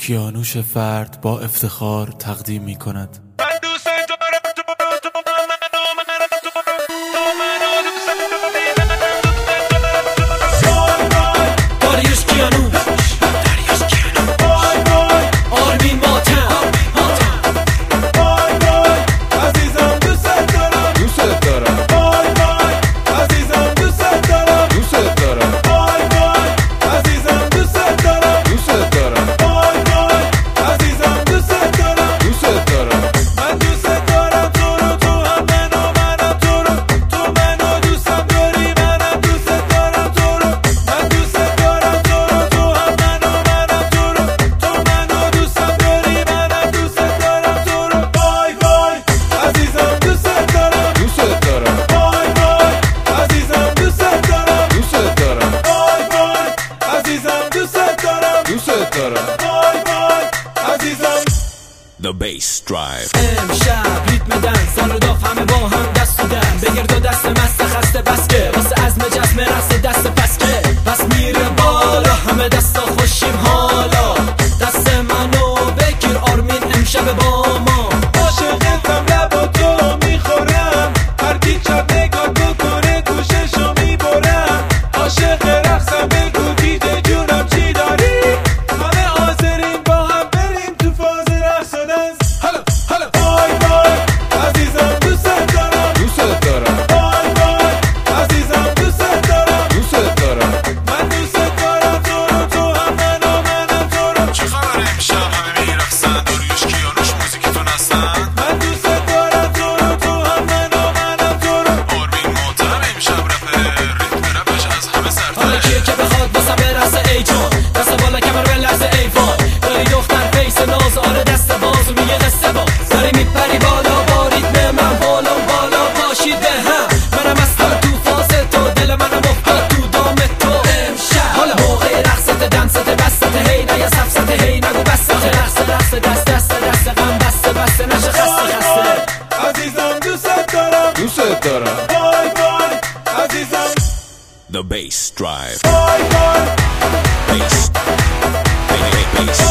کیانوش فرد با افتخار تقدیم می کند. The bass drive. امشب ریتم دنس سال و داف همه با هم دست و دن بگرد و دست مست خسته بس که واسه عزم جسم رقص دست پس که پس میره بالا همه دستا خوشیم حالا دست منو بگیر آرمین امشب با ما عاشقتم لبا تو میخورم هر کی چپ نگاه بکنه گوششو میبرم عاشق رقصم بگو دیده جونم چی داری همه حاضرین با هم بریم تو فاز رقص و دنس هلا وای وای عزیزم دوست دارم وای وای عزیزم دوست دارم من دوست دارم تو هم منم تو رو چه خبر امشب همه میرقصن داریوش کیانوش موزیکتون هستن من دوست دارم تو هم منم تو رو آرمین محترم امشب رپر ریتم رپش از همه حالا سرتره کیه که بخواد باسم برسه ای جان دست بالا کمر بلرزه ای وای داری دختر فیس ناز آره دست بازو میگه قصه باز داری میپری بالا با ریتم من بالا پاشید به هم منم هستم تو فاز تو دل منم افتاد تو دام تو امشب حالا موقع رقصت دنست بست هی نه یا سفست هی نگو بست رقص دست غم بسته نشه خسته عزیزم دوست دارم وای وای عزیزم The bass drive. وای وای Bass. Bass.